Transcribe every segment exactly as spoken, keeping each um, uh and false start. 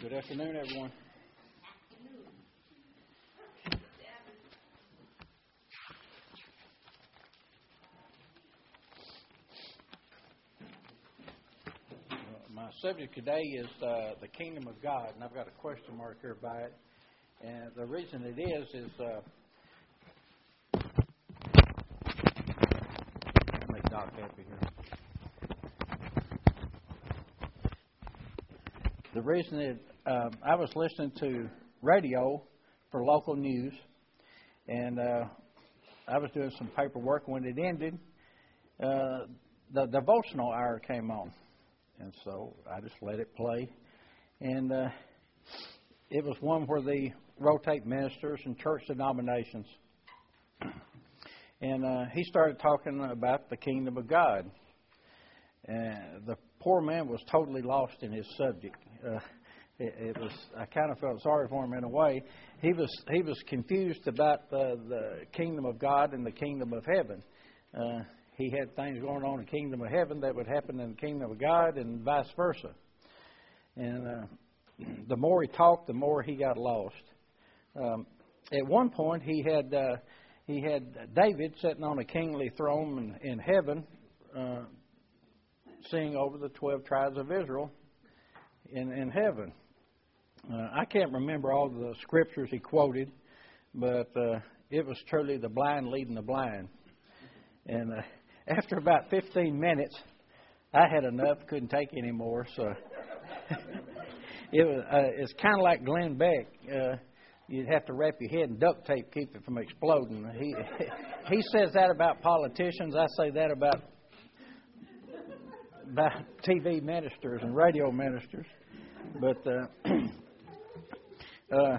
Good afternoon, everyone. My subject today is uh, the kingdom of God, and I've got a question mark here by it. And the reason it is is uh, make Doc happy here. The reason it uh, I was listening to radio for local news, and uh, I was doing some paperwork. When it ended, uh, the devotional hour came on. And so I just let it play. And uh, it was one where they rotate ministers and church denominations. And uh, he started talking about the kingdom of God. And the poor man was totally lost in his subject. Uh, it, it was I kind of felt sorry for him in a way. He was he was confused about the, the kingdom of God and the kingdom of heaven. Uh, He had things going on in the kingdom of heaven that would happen in the kingdom of God and vice versa. And uh, the more he talked, the more he got lost. Um, at one point, he had uh, he had David sitting on a kingly throne in, in heaven, uh, seeing over the twelve tribes of Israel in, in heaven. Uh, I can't remember all the scriptures he quoted, but uh, it was truly the blind leading the blind. And uh, after about fifteen minutes, I had enough, couldn't take any more. So it was, uh, it's kind of like Glenn Beck. Uh, you'd have to wrap your head in duct tape to keep it from exploding. He he says that about politicians. I say that about about T V ministers and radio ministers. But uh, uh,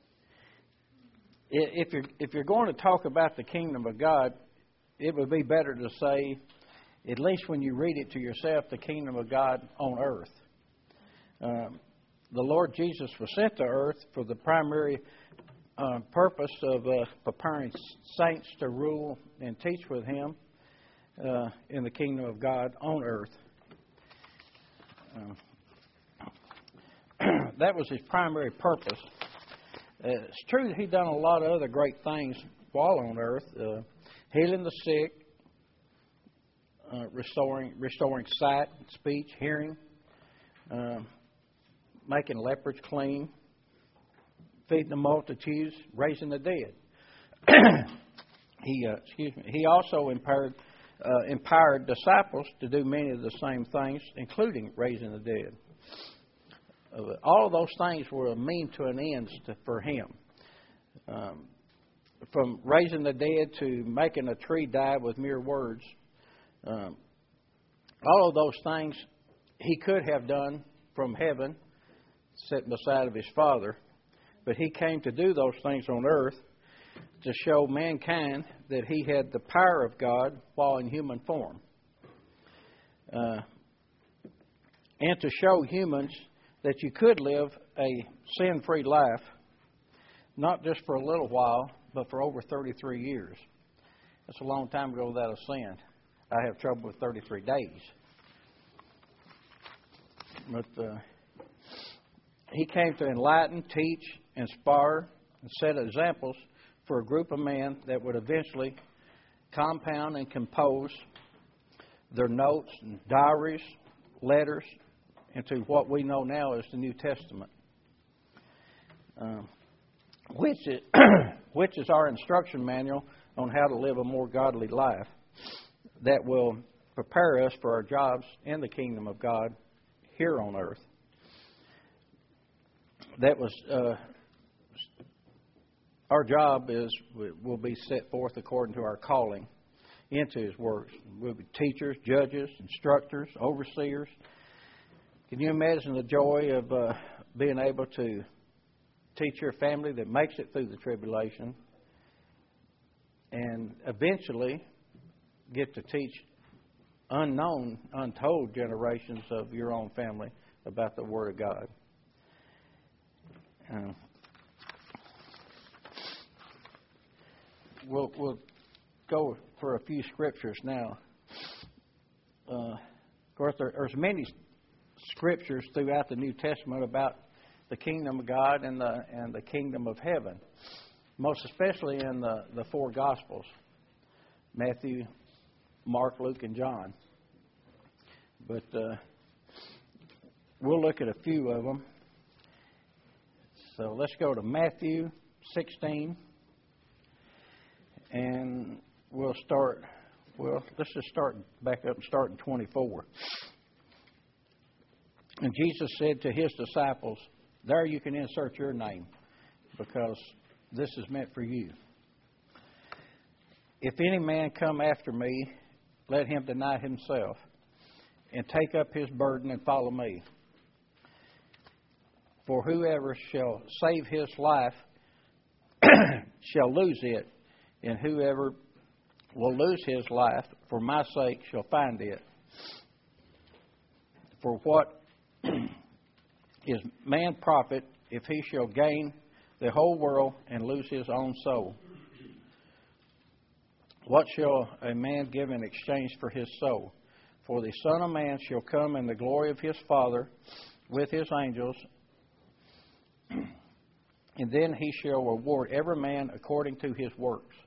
if you're if you're going to talk about the kingdom of God, it would be better to say, at least when you read it to yourself, the kingdom of God on earth. Um, the Lord Jesus was sent to earth for the primary uh, purpose of uh, preparing saints to rule and teach with Him uh, in the kingdom of God on earth. Uh, that was His primary purpose. Uh, it's true that He done a lot of other great things while on earth. Uh, Healing the sick, uh, restoring restoring sight, speech, hearing, uh, making lepers clean, feeding the multitudes, raising the dead. he uh, excuse me. He also empowered uh, empowered disciples to do many of the same things, including raising the dead. Uh, all of those things were a mean to an end to, for Him. Um, From raising the dead to making a tree die with mere words. Um, all of those things He could have done from heaven, sitting beside of His Father. But He came to do those things on earth to show mankind that He had the power of God while in human form. Uh, and to show humans that you could live a sin-free life, not just for a little while, but for over thirty-three years. That's a long time ago without a sin. I have trouble with thirty-three days. But uh, He came to enlighten, teach, inspire, and set examples for a group of men that would eventually compound and compose their notes and diaries, letters, into what we know now as the New Testament. Um, which is, which is our instruction manual on how to live a more godly life that will prepare us for our jobs in the kingdom of God here on earth. That was uh, our job is will be set forth according to our calling into His works. We'll be teachers, judges, instructors, overseers. Can you imagine the joy of uh, being able to teach your family that makes it through the tribulation and eventually get to teach unknown, untold generations of your own family about the Word of God? Uh, we'll, we'll go for a few scriptures now. Uh, of course, there, there's many scriptures throughout the New Testament about the kingdom of God and the and the kingdom of heaven, most especially in the, the four Gospels, Matthew, Mark, Luke, and John. But uh, we'll look at a few of them. So let's go to Matthew sixteen, and we'll start, well, let's just start back up and start in twenty-four. And Jesus said to his disciples, there you can insert your name, because this is meant for you. If any man come after me, let him deny himself and take up his burden and follow me. For whoever shall save his life shall lose it, and whoever will lose his life for my sake shall find it. For what is man profit if he shall gain the whole world and lose his own soul? What shall a man give in exchange for his soul? For the Son of Man shall come in the glory of his Father with his angels, and then he shall reward every man according to his works.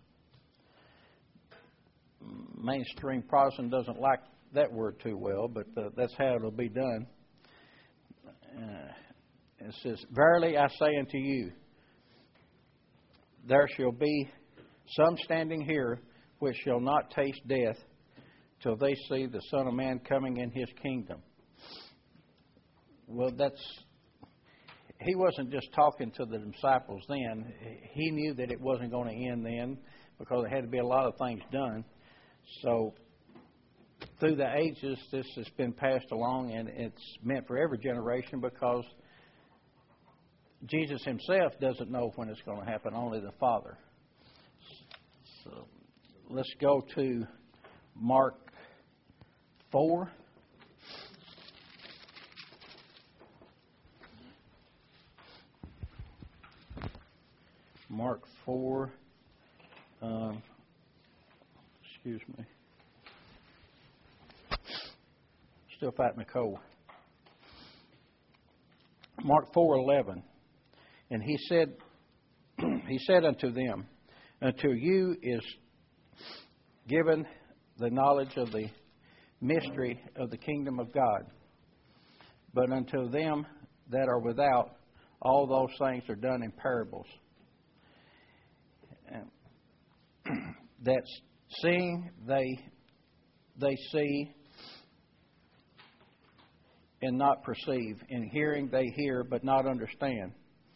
Mainstream Protestant doesn't like that word too well, but uh, that's how it'll be done. Uh, it says, verily I say unto you, there shall be some standing here which shall not taste death till they see the Son of Man coming in his kingdom. Well, that's, he wasn't just talking to the disciples then. He knew that it wasn't going to end then, because there had to be a lot of things done. So through the ages, this has been passed along, and it's meant for every generation, because Jesus himself doesn't know when it's going to happen, only the Father. So let's go to Mark four. Mark four. Um, excuse me. Still fighting a cold. Mark four eleven. And he said, he said unto them, unto you is given the knowledge of the mystery of the kingdom of God, but unto them that are without, all those things are done in parables, that seeing they they see and not perceive, and hearing they hear but not understand.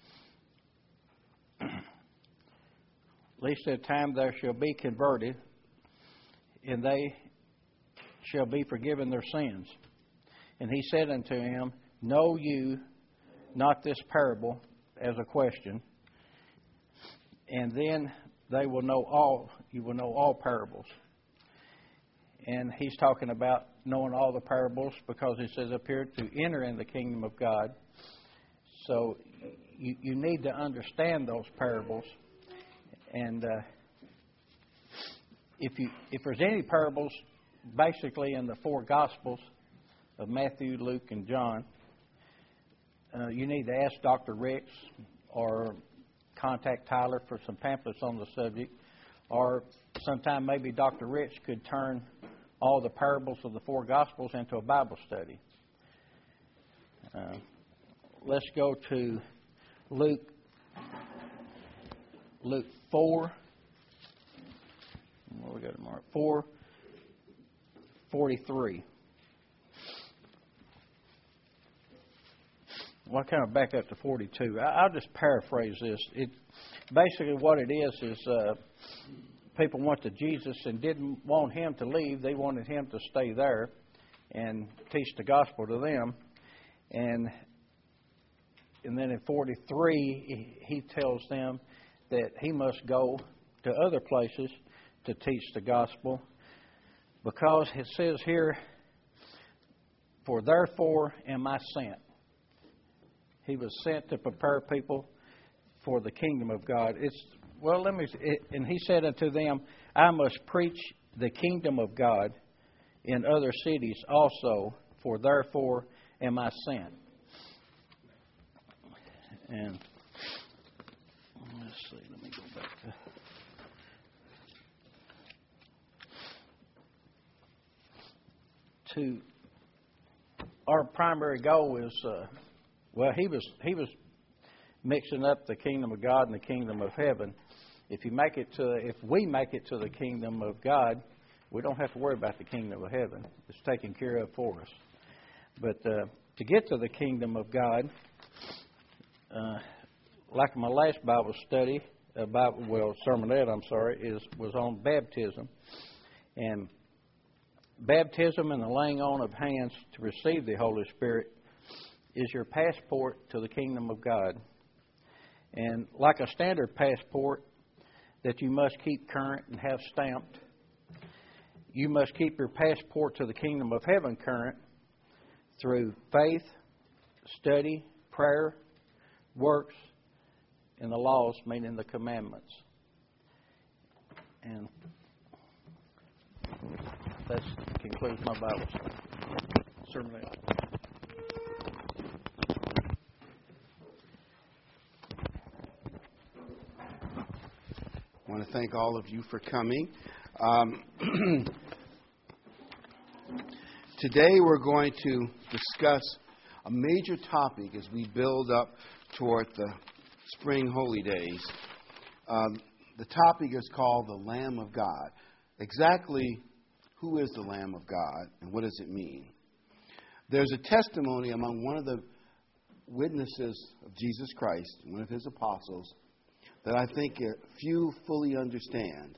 At least at a time there shall be converted, and they shall be forgiven their sins. And he said unto him, know you not this parable, as a question, and then they will know all, you will know all parables. And he's talking about knowing all the parables, because it says up here to enter in the kingdom of God. So you, you need to understand those parables. And uh, if you if there's any parables, basically in the four Gospels of Matthew, Luke, and John, uh, you need to ask Doctor Ricks or contact Tyler for some pamphlets on the subject, or sometime maybe Doctor Ricks could turn all the parables of the four Gospels into a Bible study. Uh, let's go to Luke, Luke four. Where we got to mark four forty-three. Well, I kind of back up to forty-two. I'll just paraphrase this. It basically what it is is uh, people went to Jesus and didn't want him to leave. They wanted him to stay there and teach the gospel to them. And and then in forty-three, he tells them that he must go to other places to teach the gospel, because it says here, for therefore am I sent. He was sent to prepare people for the kingdom of God. It's well, let me. It, and he said unto them, I must preach the kingdom of God in other cities also, for therefore am I sent. And let's see, let me go back to, to our primary goal is, uh, well, he was he was mixing up the kingdom of God and the kingdom of heaven. If you make it to, if we make it to the kingdom of God, we don't have to worry about the kingdom of heaven. It's taken care of for us. But uh, to get to the kingdom of God, uh, like my last Bible study, uh, Bible, well, sermonette, I'm sorry, is was on baptism. And baptism and the laying on of hands to receive the Holy Spirit is your passport to the kingdom of God. And like a standard passport that you must keep current and have stamped, you must keep your passport to the kingdom of heaven current through faith, study, prayer, works, and the laws, meaning the commandments. And that concludes my Bible study. Sermon. I want to thank all of you for coming. Um, today we're going to discuss a major topic as we build up toward the spring holy days. Um, the topic is called the Lamb of God. Exactly who is the Lamb of God and what does it mean? There's a testimony among one of the witnesses of Jesus Christ, one of his apostles, that I think few fully understand.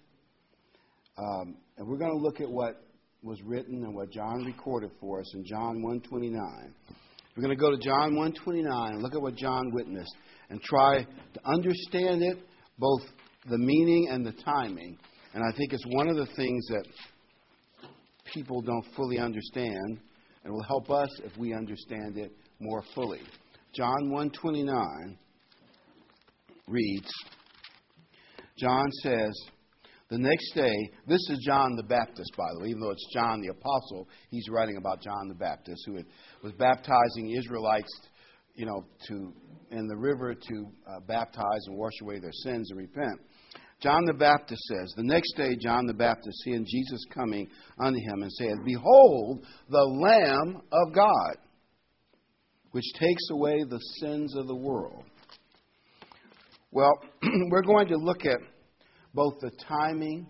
Um, and we're going to look at what was written and what John recorded for us in John one twenty-nine. We're going to go to John one twenty-nine and look at what John witnessed and try to understand it, both the meaning and the timing. And I think it's one of the things that people don't fully understand, and will help us if we understand it more fully. John one twenty-nine reads, John says, the next day, this is John the Baptist, by the way, even though it's John the Apostle, he's writing about John the Baptist, who had, was baptizing Israelites, you know, to in the river to uh, baptize and wash away their sins and repent. John the Baptist says, the next day John the Baptist, seeing Jesus coming unto him, and said, behold, the Lamb of God, which takes away the sins of the world. Well, we're going to look at both the timing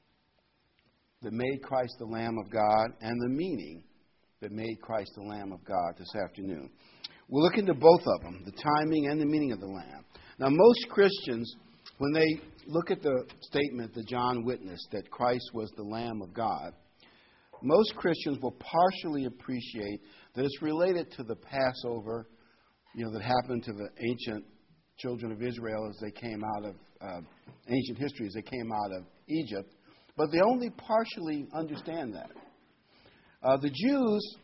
that made Christ the Lamb of God and the meaning that made Christ the Lamb of God this afternoon. We'll look into both of them, the timing and the meaning of the Lamb. Now, most Christians, when they look at the statement that John witnessed, that Christ was the Lamb of God, most Christians will partially appreciate that it's related to the Passover, you know, that happened to the ancient children of Israel as they came out of uh, ancient history, as they came out of Egypt. But they only partially understand that. Uh, the Jews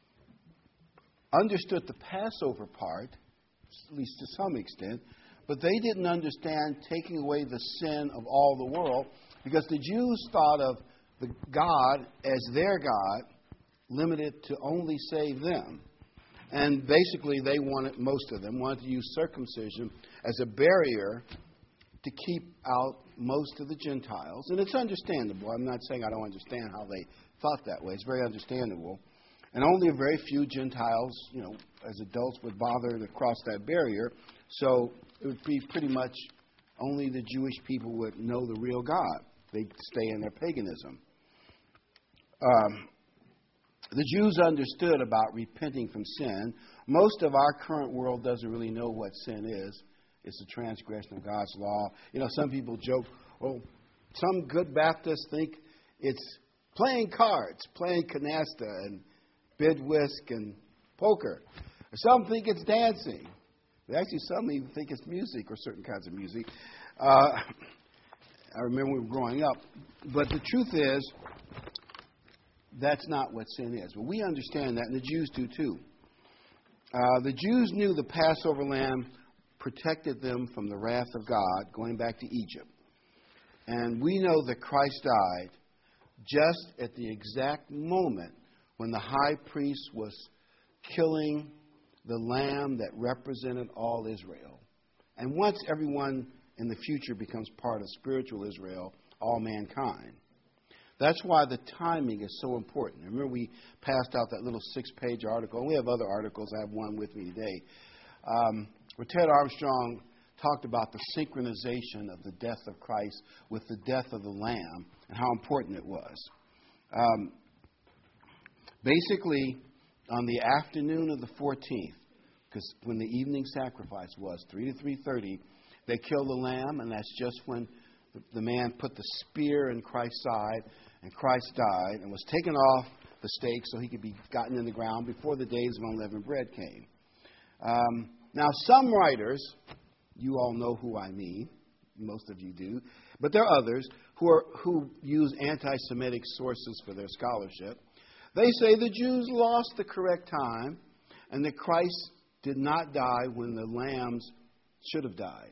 understood the Passover part, at least to some extent, but they didn't understand taking away the sin of all the world, because the Jews thought of the God as their God, limited to only save them. And basically they wanted, most of them, wanted to use circumcision as a barrier to keep out most of the Gentiles. And it's understandable. I'm not saying I don't understand how they thought that way. It's very understandable. And only a very few Gentiles, you know, as adults would bother to cross that barrier. So it would be pretty much only the Jewish people would know the real God. They'd stay in their paganism. Um, the Jews understood about repenting from sin. Most of our current world doesn't really know what sin is. It's the transgression of God's law. You know, some people joke, oh, some good Baptists think it's playing cards, playing canasta and bid whisk and poker. Some think it's dancing. Actually, some even think it's music or certain kinds of music. Uh, I remember we were growing up. But the truth is, that's not what sin is. But we understand that, and the Jews do too. Uh, the Jews knew the Passover lamb protected them from the wrath of God going back to Egypt. And we know that Christ died just at the exact moment when the high priest was killing the lamb that represented all Israel. and once everyone in the future becomes part of spiritual Israel, all mankind. That's why the timing is so important. Remember, we passed out that little six-page article, and we have other articles. I have one with me today, um, where Ted Armstrong talked about the synchronization of the death of Christ with the death of the Lamb and how important it was. Um, basically, on the afternoon of the fourteenth, because when the evening sacrifice was, three to three thirty, they killed the lamb, and that's just when the, the man put the spear in Christ's side, and Christ died and was taken off the stake so he could be gotten in the ground before the days of unleavened bread came. Um, now, some writers, you all know who I mean, most of you do, but there are others who, are, who use anti-Semitic sources for their scholarship. They say the Jews lost the correct time and that Christ did not die when the lambs should have died.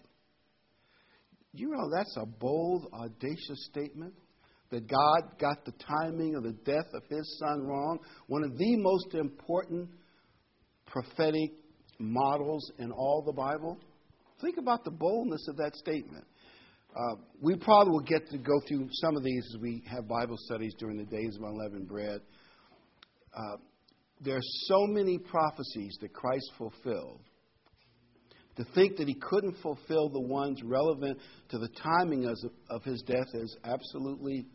You know, that's a bold, audacious statement, that God got the timing of the death of his son wrong. One of the most important prophetic models in all the Bible. Think about the boldness of that statement. Uh, we probably will get to go through some of these as we have Bible studies during the days of unleavened bread. Uh, there are so many prophecies that Christ fulfilled. To think that he couldn't fulfill the ones relevant to the timing of, of his death is absolutely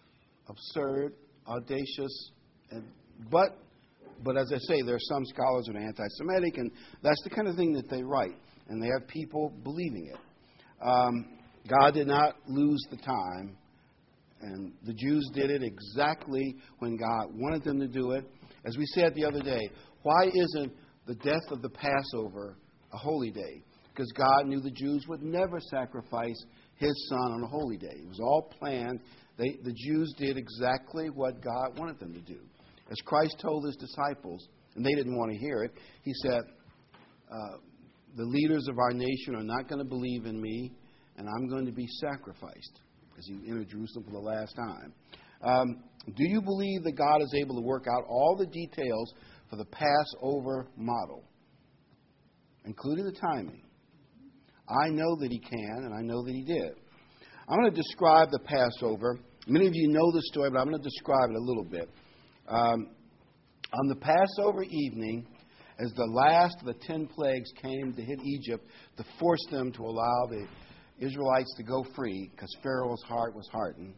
absurd, audacious, and, but but as I say, there are some scholars that are anti-Semitic, and that's the kind of thing that they write, and they have people believing it. Um, God did not lose the time, and the Jews did it exactly when God wanted them to do it. As we said the other day, why isn't the death of the Passover a holy day? Because God knew the Jews would never sacrifice his son on a holy day. It was all planned. They, the Jews did exactly what God wanted them to do. As Christ told his disciples, and they didn't want to hear it, he said, uh, the leaders of our nation are not going to believe in me, and I'm going to be sacrificed, as he entered Jerusalem for the last time. Um, do you believe that God is able to work out all the details for the Passover model, including the timing? I know that he can, and I know that he did. I'm going to describe the Passover. Many of you know the story, but I'm going to describe it a little bit. Um, on the Passover evening, as the last of the ten plagues came to hit Egypt to force them to allow the Israelites to go free, because Pharaoh's heart was hardened,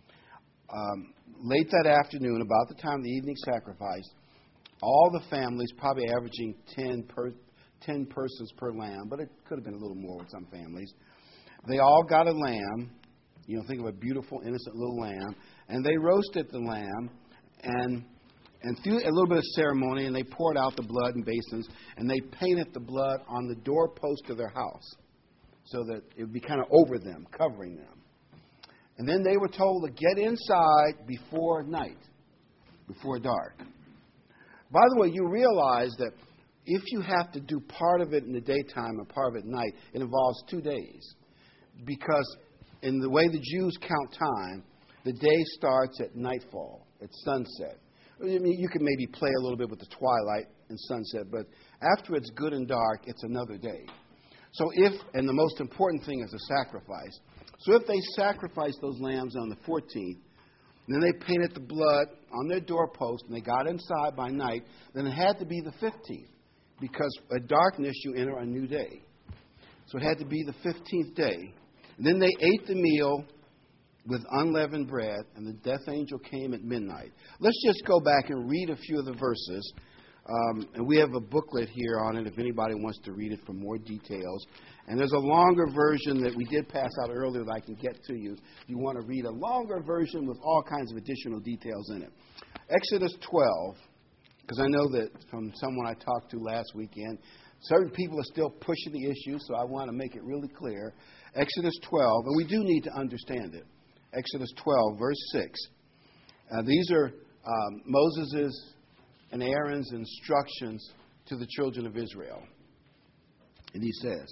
um, late that afternoon, about the time of the evening sacrifice, all the families, probably averaging ten, per, ten persons per lamb, but it could have been a little more with some families, they all got a lamb. You know, think of a beautiful, innocent little lamb. And they roasted the lamb, and and through a little bit of ceremony, and they poured out the blood in basins, and they painted the blood on the doorpost of their house so that it would be kind of over them, covering them. And then they were told to get inside before night, before dark. By the way, you realize that if you have to do part of it in the daytime and part of it at night, it involves two days. Because in the way the Jews count time, the day starts at nightfall, at sunset. I mean, you can maybe play a little bit with the twilight and sunset, but after it's good and dark, it's another day. So if, and the most important thing is a sacrifice. So if they sacrificed those lambs on the fourteenth, and then they painted the blood on their doorpost, and they got inside by night, then it had to be the fifteenth, because at darkness you enter a new day. So it had to be the fifteenth day. And then they ate the meal with unleavened bread, and the death angel came at midnight. Let's just go back and read a few of the verses. Um, and we have a booklet here on it if anybody wants to read it for more details. And there's a longer version that we did pass out earlier that I can get to you if you want to read a longer version with all kinds of additional details in it. Exodus twelve, because I know that from someone I talked to last weekend, certain people are still pushing the issue, so I want to make it really clear. Exodus twelve, and we do need to understand it. Exodus twelve, verse six. Uh, these are um, Moses' and Aaron's instructions to the children of Israel. And he says,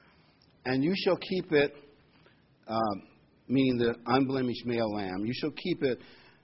and you shall keep it, um, meaning the unblemished male lamb, you shall keep it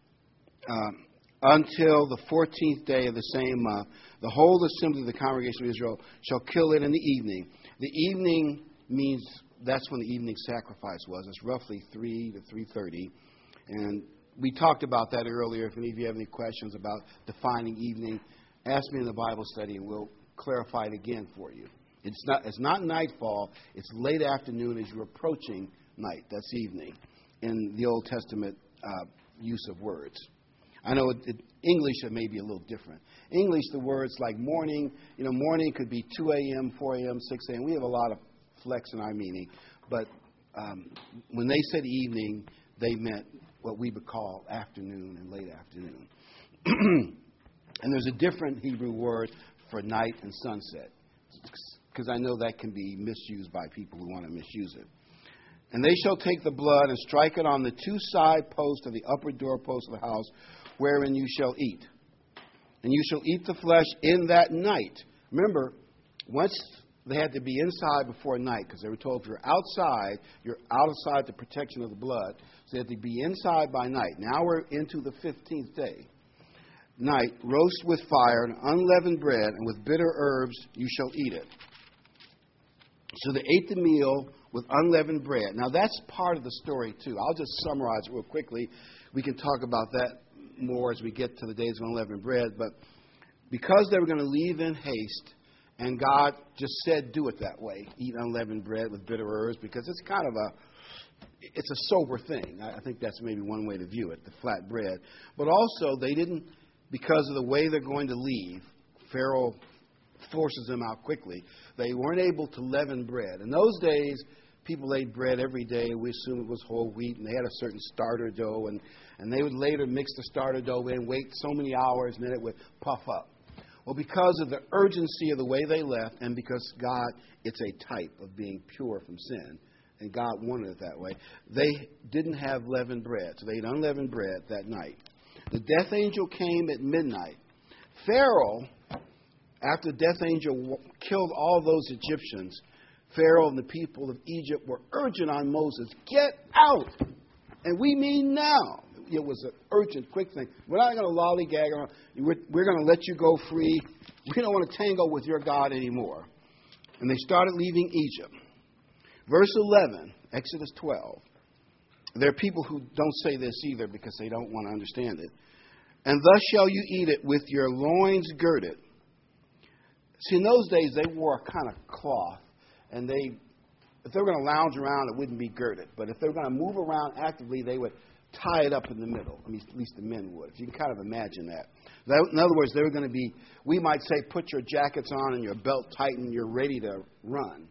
um, until the fourteenth day of the same month. The whole assembly of the congregation of Israel shall kill it in the evening. The evening means that's when the evening sacrifice was. It's roughly three to three thirty. And we talked about that earlier. If any of you have any questions about defining evening, ask me in the Bible study and we'll clarify it again for you. It's not, it's not nightfall. It's late afternoon as you're approaching night. That's evening in the Old Testament uh, use of words. I know it, it, English it may be a little different. English, the words like morning, you know, morning could be two a.m., four a.m., six a.m. We have a lot of flex in our meaning. But um, when they said evening, they meant what we would call afternoon and late afternoon. And there's a different Hebrew word for night and sunset, because I know that can be misused by people who want to misuse it. And they shall take the blood and strike it on the two side posts of the upper doorpost of the house, wherein you shall eat. And you shall eat the flesh in that night. Remember, once they had to be inside before night, because they were told if you're outside, you're outside the protection of the blood. So they had to be inside by night. Now we're into the fifteenth day. Night, roast with fire and unleavened bread, and with bitter herbs you shall eat it. So they ate the meal with unleavened bread. Now that's part of the story too. I'll just summarize it real quickly. We can talk about that more as we get to the days of unleavened bread. But because they were going to leave in haste, and God just said, do it that way. Eat unleavened bread with bitter herbs, because it's kind of a, it's a sober thing. I think that's maybe one way to view it, the flat bread. But also, they didn't, because of the way they're going to leave, Pharaoh forces them out quickly. They weren't able to leaven bread. In those days, people ate bread every day. We assume it was whole wheat, and they had a certain starter dough, and, and they would later mix the starter dough in, wait so many hours, and then it would puff up. Well, because of the urgency of the way they left, and because God, it's a type of being pure from sin, and God wanted it that way, they didn't have leavened bread. So they ate unleavened bread that night. The death angel came at midnight. Pharaoh, after the death angel killed all those Egyptians, Pharaoh and the people of Egypt were urgent on Moses, get out! And we mean now. It was an urgent, quick thing. We're not going to lollygag around. We're, we're going to let you go free. We don't want to tangle with your God anymore. And they started leaving Egypt. Verse eleven, Exodus twelve. There are people who don't say this either because they don't want to understand it. And thus shall you eat it with your loins girded. See, in those days, they wore a kind of cloth. And they, if they were going to lounge around, it wouldn't be girded. But if they were going to move around actively, they would tie it up in the middle. I mean, at least the men would. If you can kind of imagine that. In other words, they were going to be, we might say, put your jackets on and your belt tightened, you're ready to run.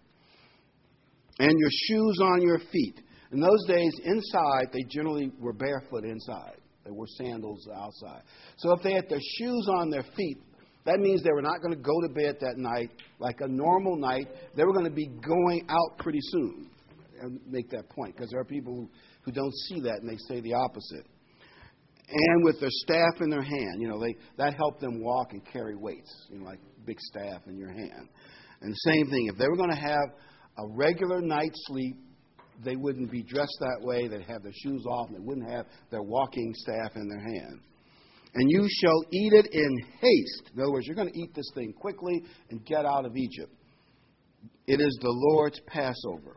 And your shoes on your feet. In those days, inside, they generally were barefoot inside. They wore sandals outside. So if they had their shoes on their feet, that means they were not going to go to bed that night like a normal night. They were going to be going out pretty soon. And make that point, because there are people who, who don't see that and they say the opposite. And with their staff in their hand, you know, they that helped them walk and carry weights, you know, like big staff in your hand. And the same thing, if they were going to have a regular night's sleep, they wouldn't be dressed that way. They'd have their shoes off and they wouldn't have their walking staff in their hand. And you shall eat it in haste. In other words, you're going to eat this thing quickly and get out of Egypt. It is the Lord's Passover.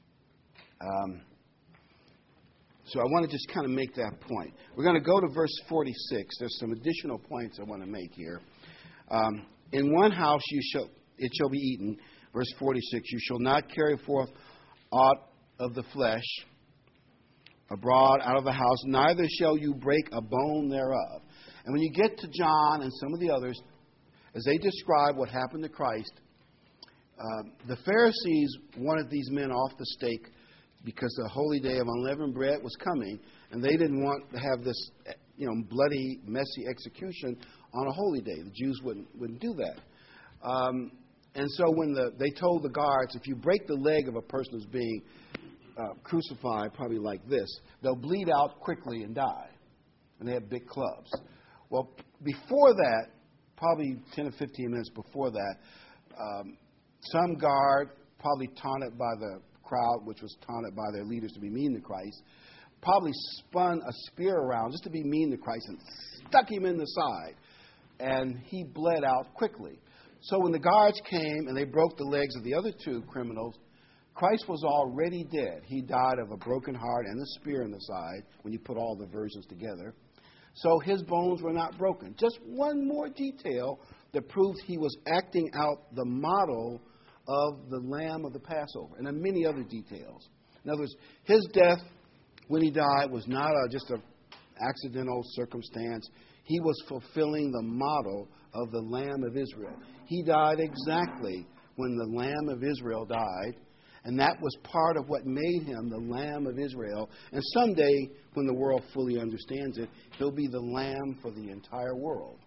Um, so I want to just kind of make that point. We're going to go to verse forty-six. There's some additional points I want to make here. Um, in one house you shall it shall be eaten. Verse forty-six. You shall not carry forth aught of the flesh abroad out of the house, neither shall you break a bone thereof. And when you get to John and some of the others, as they describe what happened to Christ, uh, the Pharisees wanted these men off the stake because the holy day of unleavened bread was coming, and they didn't want to have this, you know, bloody, messy execution on a holy day. The Jews wouldn't wouldn't do that. Um, and so when the, they told the guards, if you break the leg of a person who's being uh, crucified, probably like this, they'll bleed out quickly and die. And they have big clubs. Well, before that, probably ten or fifteen minutes before that, um, some guard, probably taunted by the crowd, which was taunted by their leaders to be mean to Christ, probably spun a spear around just to be mean to Christ and stuck him in the side. And he bled out quickly. So when the guards came and they broke the legs of the other two criminals, Christ was already dead. He died of a broken heart and a spear in the side when you put all the versions together. So his bones were not broken. Just one more detail that proves he was acting out the model of the Lamb of the Passover. And then many other details. In other words, his death when he died was not a, just an accidental circumstance. He was fulfilling the model of the Lamb of Israel. He died exactly when the Lamb of Israel died. And that was part of what made him the Lamb of Israel. And someday, when the world fully understands it, he'll be the Lamb for the entire world.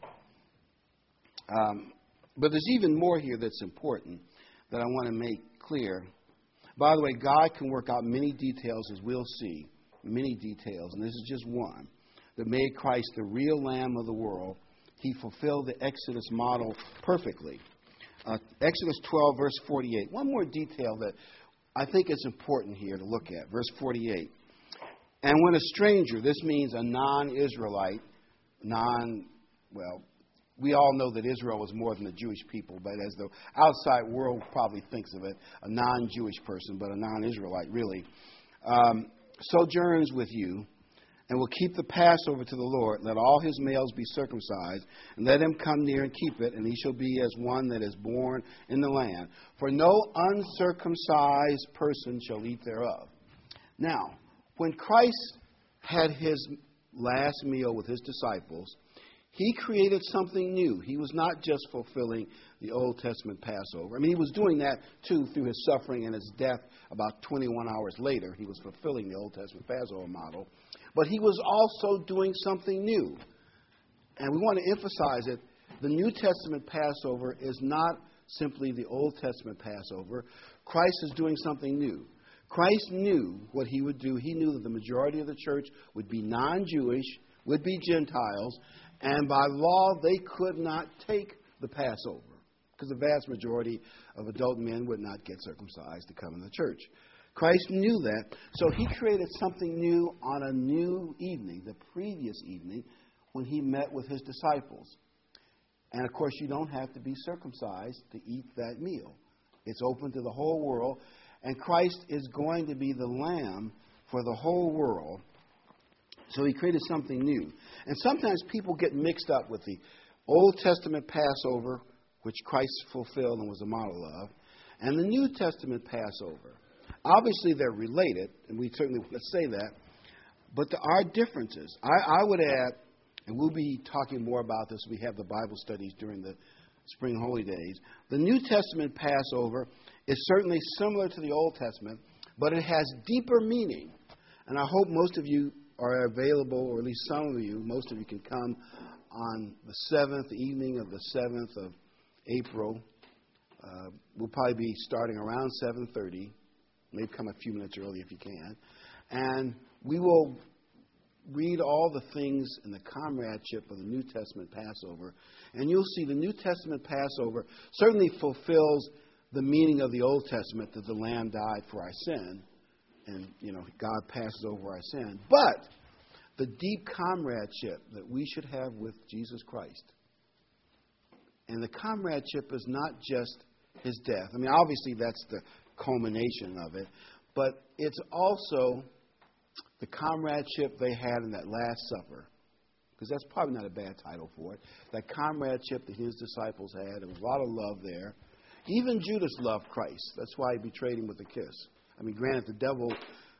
Um, but there's even more here that's important that I want to make clear. By the way, God can work out many details, as we'll see, many details, and this is just one, that made Christ the real Lamb of the world. He fulfilled the Exodus model perfectly. Uh, Exodus twelve, verse forty-eight. One more detail that I think is important here to look at. Verse forty-eight. And when a stranger, this means a non-Israelite, non, well, we all know that Israel was more than the Jewish people, but as the outside world probably thinks of it, a non-Jewish person, but a non-Israelite really, um, sojourns with you, and will keep the Passover to the Lord. Let all his males be circumcised, and let him come near and keep it, and he shall be as one that is born in the land. For no uncircumcised person shall eat thereof. Now, when Christ had his last meal with his disciples, he created something new. He was not just fulfilling the Old Testament Passover. I mean, he was doing that, too, through his suffering and his death about twenty-one hours later. He was fulfilling the Old Testament Passover model. But he was also doing something new. And we want to emphasize it. The New Testament Passover is not simply the Old Testament Passover. Christ is doing something new. Christ knew what he would do. He knew that the majority of the church would be non-Jewish, would be Gentiles, and by law they could not take the Passover because the vast majority of adult men would not get circumcised to come in the church. Christ knew that, so he created something new on a new evening, the previous evening, when he met with his disciples. And, of course, you don't have to be circumcised to eat that meal. It's open to the whole world, and Christ is going to be the Lamb for the whole world. So he created something new. And sometimes people get mixed up with the Old Testament Passover, which Christ fulfilled and was a model of, and the New Testament Passover. Obviously, they're related, and we certainly want to say that, but there are differences. I, I would add, and we'll be talking more about this when we have the Bible studies during the Spring Holy Days, the New Testament Passover is certainly similar to the Old Testament, but it has deeper meaning. And I hope most of you are available, or at least some of you, most of you can come on the seventh, the evening of the seventh of April. Uh, we'll probably be starting around seven thirty. Maybe come a few minutes early if you can. And we will read all the things in the comradeship of the New Testament Passover. And you'll see the New Testament Passover certainly fulfills the meaning of the Old Testament, that the Lamb died for our sin. And, you know, God passes over our sin. But the deep comradeship that we should have with Jesus Christ. And the comradeship is not just his death. I mean, obviously that's the culmination of it. But it's also the comradeship they had in that Last Supper. Because that's probably not a bad title for it. That comradeship that his disciples had. There was a lot of love there. Even Judas loved Christ. That's why he betrayed him with a kiss. I mean, granted, the devil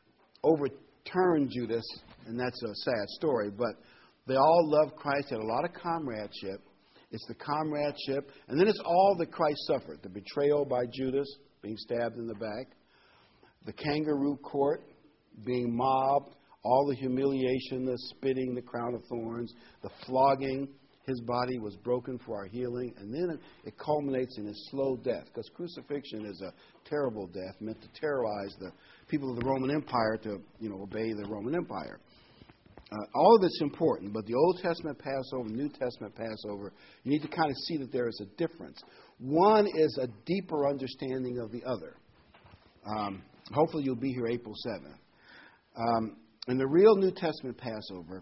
overturned Judas, and that's a sad story. But they all loved Christ, had a lot of comradeship. It's the comradeship. And then it's all that Christ suffered. The betrayal by Judas, being stabbed in the back. The kangaroo court, being mobbed. All the humiliation, the spitting, the crown of thorns. The flogging. His body was broken for our healing. And then it, it culminates in his slow death. Because crucifixion is a terrible death meant to terrorize the people of the Roman Empire to, you know, obey the Roman Empire. Uh, all of it's important, but the Old Testament Passover, New Testament Passover, you need to kind of see that there is a difference. One is a deeper understanding of the other. Um, hopefully you'll be here April seventh. Um, in the real New Testament Passover,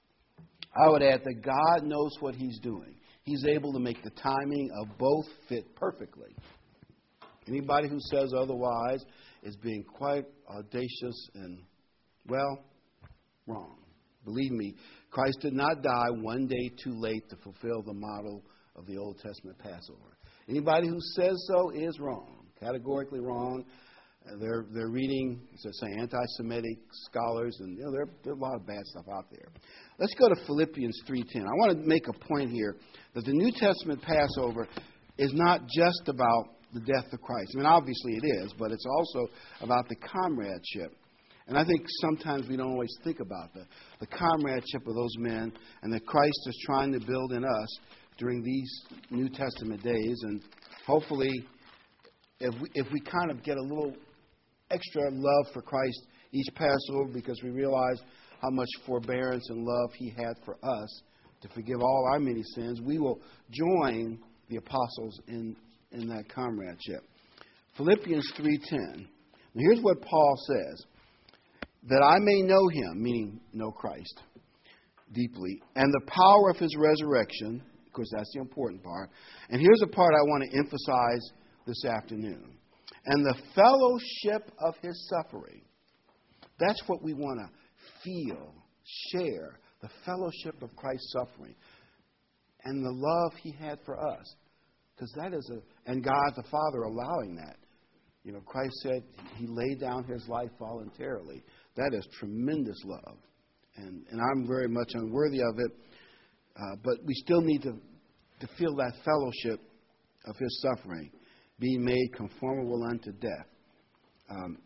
I would add that God knows what he's doing. He's able to make the timing of both fit perfectly. Anybody who says otherwise is being quite audacious and, well, wrong. Believe me, Christ did not die one day too late to fulfill the model of the Old Testament Passover. Anybody who says so is wrong, categorically wrong. Uh, they're they're reading, as I say, anti-Semitic scholars, and you know there there's a lot of bad stuff out there. Let's go to Philippians three ten. I want to make a point here that the New Testament Passover is not just about the death of Christ. I mean, obviously it is, but it's also about the comradeship. And I think sometimes we don't always think about the, the comradeship of those men and that Christ is trying to build in us during these New Testament days. And hopefully, if we, if we kind of get a little extra love for Christ each Passover because we realize how much forbearance and love He had for us to forgive all our many sins, we will join the apostles in, in that comradeship. Philippians three ten. Now here's what Paul says. That I may know Him, meaning know Christ, deeply, and the power of His resurrection. Of course, that's the important part. And here's the part I want to emphasize this afternoon. And the fellowship of His suffering. That's what we want to feel, share, the fellowship of Christ's suffering. And the love He had for us. Because that is a, and God the Father allowing that. You know, Christ said He laid down His life voluntarily. That is tremendous love. And, and I'm very much unworthy of it. Uh, but we still need to, to feel that fellowship of His suffering, being made conformable unto death. Um,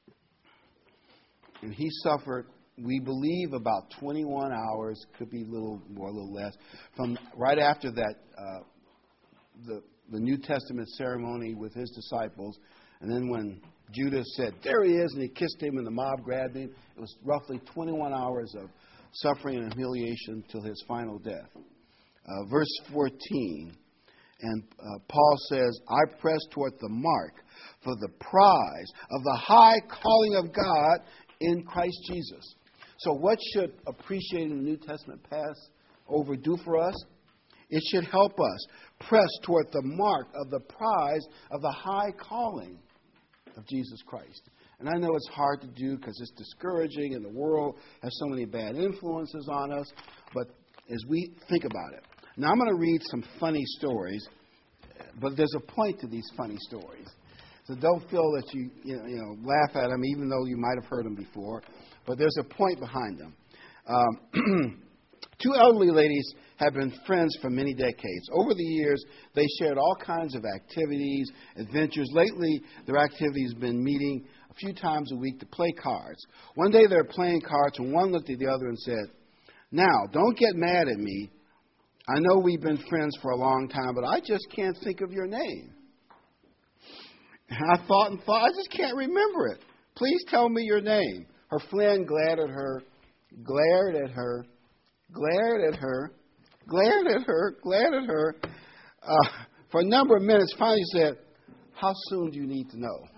and He suffered, we believe, about twenty-one hours, could be a little more, a little less, from right after that, uh, the, the New Testament ceremony with His disciples. And then when Judas said, there He is, and he kissed Him, and the mob grabbed Him, it was roughly twenty-one hours of suffering and humiliation till His final death. Uh, verse fourteen, and uh, Paul says, I press toward the mark for the prize of the high calling of God in Christ Jesus. So what should appreciating the New Testament Passover do for us? It should help us press toward the mark of the prize of the high calling of Jesus Christ. And I know it's hard to do because it's discouraging and the world has so many bad influences on us. But as we think about it, now I'm going to read some funny stories, but there's a point to these funny stories. So don't feel that you, you know, you know laugh at them even though you might have heard them before. But there's a point behind them. Um, two elderly ladies have been friends for many decades. Over the years, they shared all kinds of activities, adventures. Lately, their activities have been meeting a few times a week to play cards. One day, they were playing cards, and one looked at the other and said, now, don't get mad at me. I know we've been friends for a long time, but I just can't think of your name. And I thought and thought, I just can't remember it. Please tell me your name. Her friend glared at her, glared at her, glared at her, glared at her, glared at her. Uh, for a number of minutes, finally said, how soon do you need to know?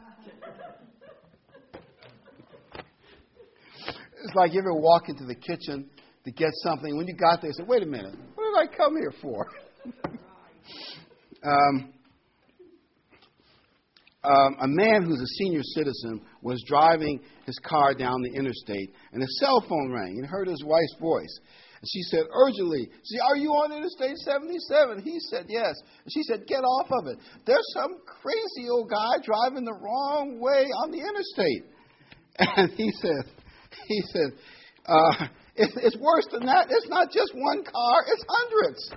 It's like you ever walk into the kitchen to get something. When you got there, you said, wait a minute, what did I come here for? um, um, a man who's a senior citizen was driving his car down the interstate, and his cell phone rang, and he heard his wife's voice. And she said, urgently, see, are you on Interstate seventy-seven? He said, yes. And she said, get off of it. There's some crazy old guy driving the wrong way on the interstate. And he said, he said, uh, it's, it's worse than that. It's not just one car, it's hundreds.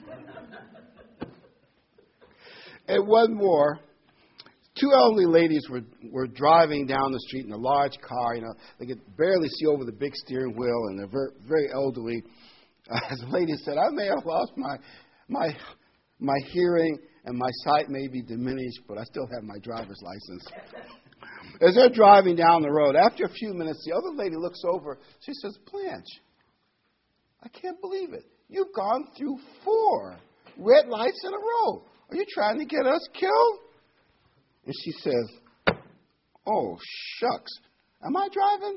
And one more. Two elderly ladies were, were driving down the street in a large car. You know, they could barely see over the big steering wheel, and they're very, very elderly. Uh, as the lady said, I may have lost my my my hearing, and my sight may be diminished, but I still have my driver's license. As they're driving down the road, after a few minutes, the other lady looks over. She says, Blanche, I can't believe it. You've gone through four red lights in a row. Are you trying to get us killed? And she says, oh, shucks. Am I driving?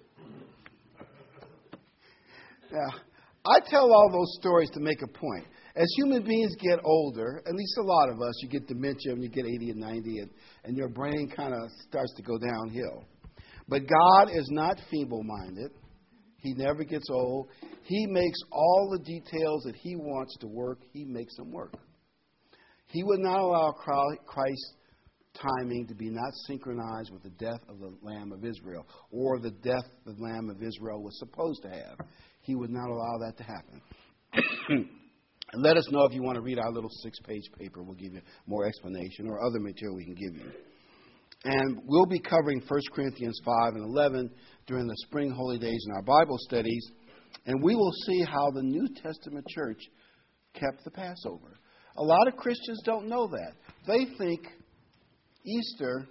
Now, I tell all those stories to make a point. As human beings get older, at least a lot of us, you get dementia when you get eighty and ninety, and, and your brain kind of starts to go downhill. But God is not feeble-minded. He never gets old. He makes all the details that He wants to work, He makes them work. He would not allow Christ's timing to be not synchronized with the death of the Lamb of Israel, or the death the Lamb of Israel was supposed to have. He would not allow that to happen. And let us know if you want to read our little six-page paper. We'll give you more explanation, or other material we can give you. And we'll be covering First Corinthians five and eleven during the spring holy days in our Bible studies. And we will see how the New Testament church kept the Passover. A lot of Christians don't know that. They think Easter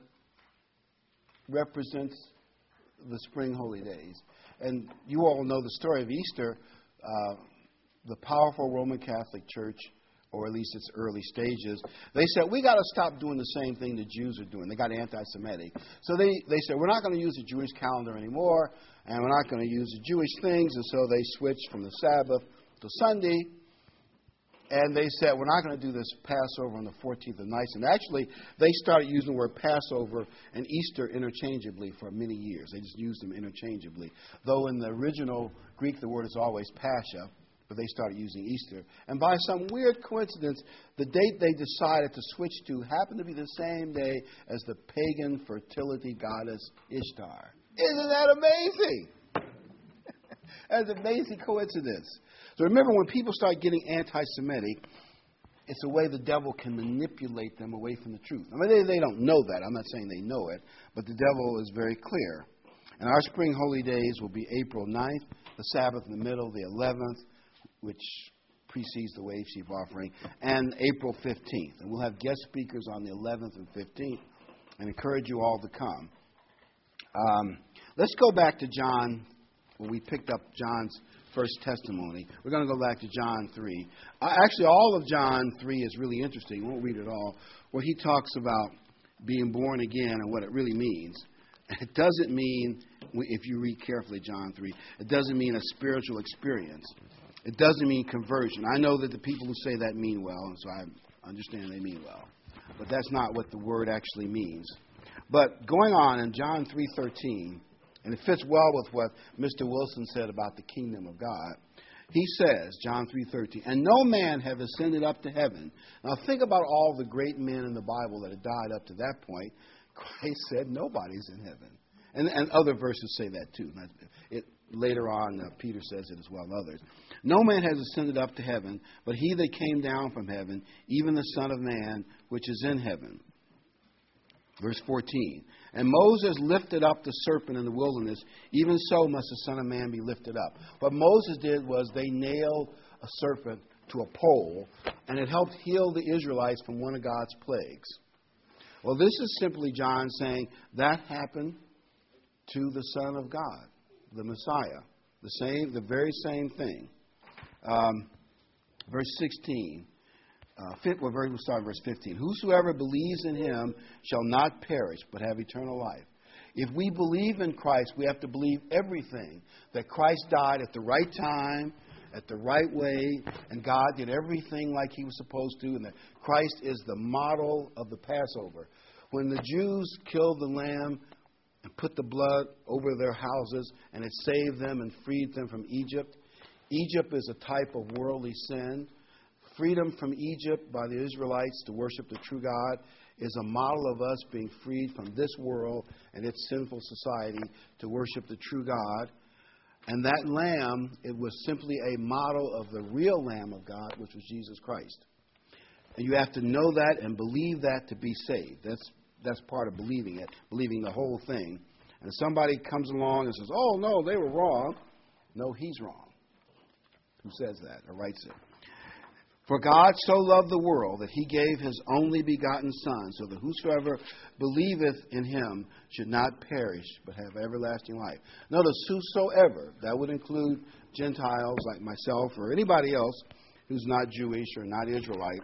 represents the spring holy days. And you all know the story of Easter. Uh, the powerful Roman Catholic Church, or at least its early stages, they said, we got to stop doing the same thing the Jews are doing. They got anti-Semitic. So they, they said, we're not going to use the Jewish calendar anymore, and we're not going to use the Jewish things. And so they switched from the Sabbath to Sunday. And they said, we're not going to do this Passover on the fourteenth of Nisan. And actually, they started using the word Passover and Easter interchangeably for many years. They just used them interchangeably. Though in the original Greek, the word is always Pascha, but they started using Easter. And by some weird coincidence, the date they decided to switch to happened to be the same day as the pagan fertility goddess Ishtar. Isn't that amazing? That's an amazing coincidence. So remember, when people start getting anti-Semitic, it's a way the devil can manipulate them away from the truth. I mean, they, they don't know that. I'm not saying they know it, but the devil is very clear. And our spring holy days will be April ninth, the Sabbath in the middle, the eleventh, which precedes the wave sheaf offering, and April fifteenth. And we'll have guest speakers on the eleventh and fifteenth, and encourage you all to come. Um, let's go back to John, when we picked up John's first testimony. We're going to go back to John three. Uh, actually, all of John three is really interesting. We won't read it all, where he talks about being born again and what it really means. It doesn't mean, if you read carefully John three, it doesn't mean a spiritual experience. It doesn't mean conversion. I know that the people who say that mean well, and so I understand they mean well. But that's not what the word actually means. But going on in John three thirteen, and it fits well with what Mister Wilson said about the kingdom of God. He says, John three thirteen, and no man have ascended up to heaven. Now think about all the great men in the Bible that had died up to that point. Christ said nobody's in heaven. And, and other verses say that too. It, later on, uh, Peter says it as well, and others. No man has ascended up to heaven, but he that came down from heaven, even the Son of Man, which is in heaven. Verse fourteen, and Moses lifted up the serpent in the wilderness, even so must the Son of Man be lifted up. What Moses did was they nailed a serpent to a pole, and it helped heal the Israelites from one of God's plagues. Well, this is simply John saying that happened to the Son of God, the Messiah. The same, the very same thing. Um, verse sixteen. Uh, fit, well, we'll start in verse fifteen. Whosoever believes in him shall not perish, but have eternal life. If we believe in Christ, we have to believe everything. That Christ died at the right time, at the right way, and God did everything like he was supposed to, and that Christ is the model of the Passover. When the Jews killed the lamb and put the blood over their houses, and it saved them and freed them from Egypt, Egypt is a type of worldly sin. Freedom from Egypt by the Israelites to worship the true God is a model of us being freed from this world and its sinful society to worship the true God. And that lamb, it was simply a model of the real Lamb of God, which was Jesus Christ. And you have to know that and believe that to be saved. That's that's part of believing it, believing the whole thing. And if somebody comes along and says, oh, no, they were wrong. No, he's wrong. Who says that or writes it? For God so loved the world that he gave his only begotten Son, so that whosoever believeth in him should not perish, but have everlasting life. Notice, whosoever, that would include Gentiles like myself or anybody else who's not Jewish or not Israelite.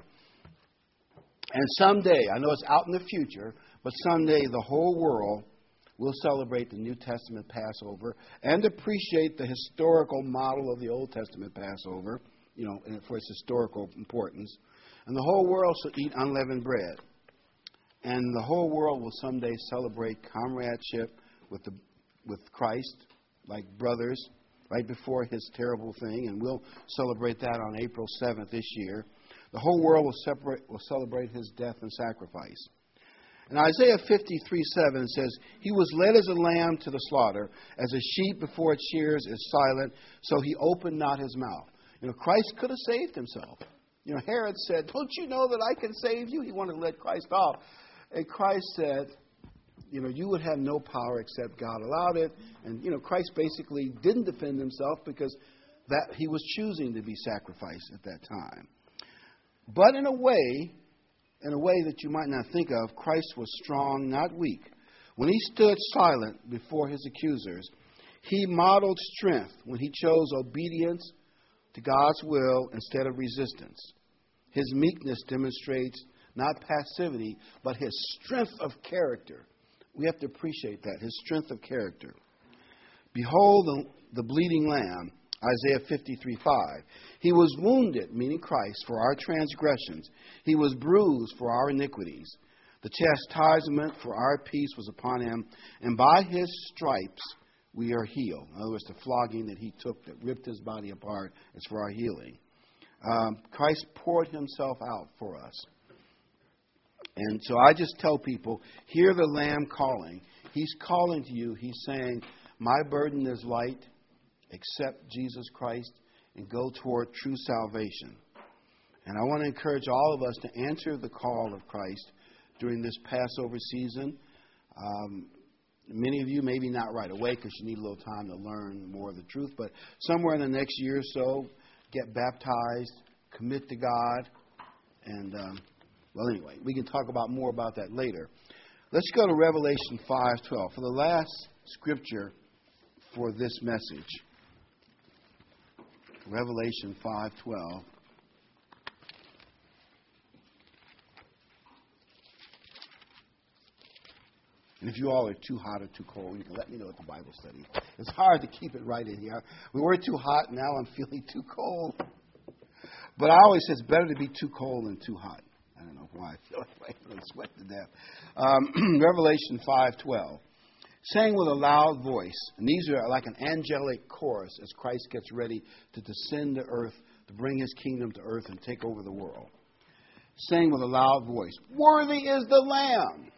And someday, I know it's out in the future, but someday the whole world will celebrate the New Testament Passover and appreciate the historical model of the Old Testament Passover you know, for its historical importance. And the whole world shall eat unleavened bread. And the whole world will someday celebrate comradeship with the with Christ, like brothers, right before his terrible thing. And we'll celebrate that on April seventh this year. The whole world will, separate, will celebrate his death and sacrifice. And Isaiah fifty-three seven says, he was led as a lamb to the slaughter, as a sheep before its shears is silent, so he opened not his mouth. You know, Christ could have saved himself. You know, Herod said, don't you know that I can save you? He wanted to let Christ off. And Christ said, you know, you would have no power except God allowed it. And, you know, Christ basically didn't defend himself because that he was choosing to be sacrificed at that time. But in a way, in a way that you might not think of, Christ was strong, not weak. When he stood silent before his accusers, he modeled strength when he chose obedience to God's will instead of resistance. His meekness demonstrates not passivity, but his strength of character. We have to appreciate that, his strength of character. Behold the, the bleeding lamb, Isaiah fifty-three five. He was wounded, meaning Christ, for our transgressions. He was bruised for our iniquities. The chastisement for our peace was upon him, and by his stripes we are healed. In other words, the flogging that he took that ripped his body apart is for our healing. Um, Christ poured himself out for us. And so I just tell people, hear the Lamb calling. He's calling to you. He's saying, my burden is light. Accept Jesus Christ and go toward true salvation. And I want to encourage all of us to answer the call of Christ during this Passover season. Um, many of you, maybe not right away because you need a little time to learn more of the truth, but somewhere in the next year or so, get baptized, commit to God, and, um, well, anyway, we can talk about more about that later. Let's go to Revelation five twelve for the last scripture for this message. Revelation five twelve. And if you all are too hot or too cold, you can let me know at the Bible study. It's hard to keep it right in here. We were too hot, now I'm feeling too cold. But I always say it's better to be too cold than too hot. I don't know why I feel that way, but I'm sweating to death. Um, Revelation five twelve. Saying with a loud voice, and these are like an angelic chorus as Christ gets ready to descend to earth, to bring his kingdom to earth and take over the world. Saying with a loud voice, worthy is the Lamb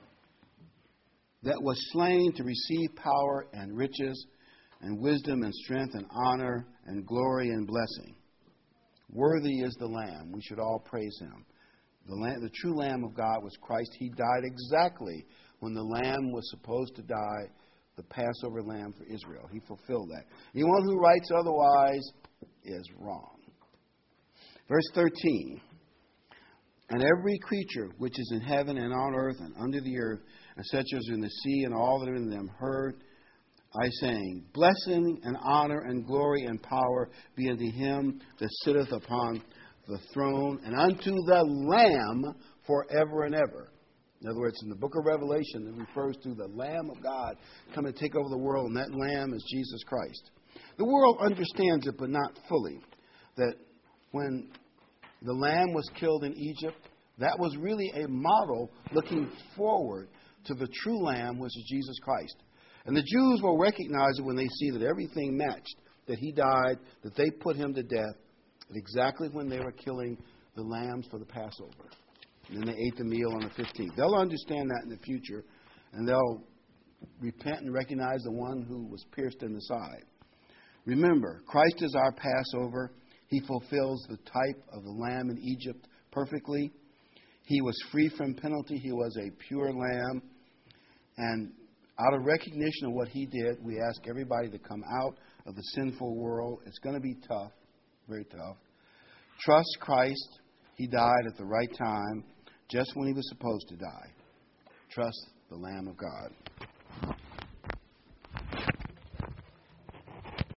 that was slain to receive power and riches and wisdom and strength and honor and glory and blessing. Worthy is the Lamb. We should all praise him. The, Lamb, the true Lamb of God was Christ. He died exactly when the Lamb was supposed to die, the Passover Lamb for Israel. He fulfilled that. Anyone who writes otherwise is wrong. Verse thirteen. And every creature which is in heaven and on earth and under the earth, and such as are in the sea and all that are in them, heard I saying, blessing and honor and glory and power be unto him that sitteth upon the throne, and unto the Lamb forever and ever. In other words, in the book of Revelation, it refers to the Lamb of God coming to take over the world, and that Lamb is Jesus Christ. The world understands it, but not fully. That when the Lamb was killed in Egypt, that was really a model looking forward to the true Lamb, which is Jesus Christ. And the Jews will recognize it when they see that everything matched, that he died, that they put him to death, exactly when they were killing the lambs for the Passover. And then they ate the meal on the fifteenth. They'll understand that in the future, and they'll repent and recognize the one who was pierced in the side. Remember, Christ is our Passover. He fulfills the type of the lamb in Egypt perfectly. He was free from penalty. He was a pure lamb. And out of recognition of what he did, we ask everybody to come out of the sinful world. It's going to be tough. Very tough. Trust Christ. He died at the right time, just when he was supposed to die. Trust the Lamb of God.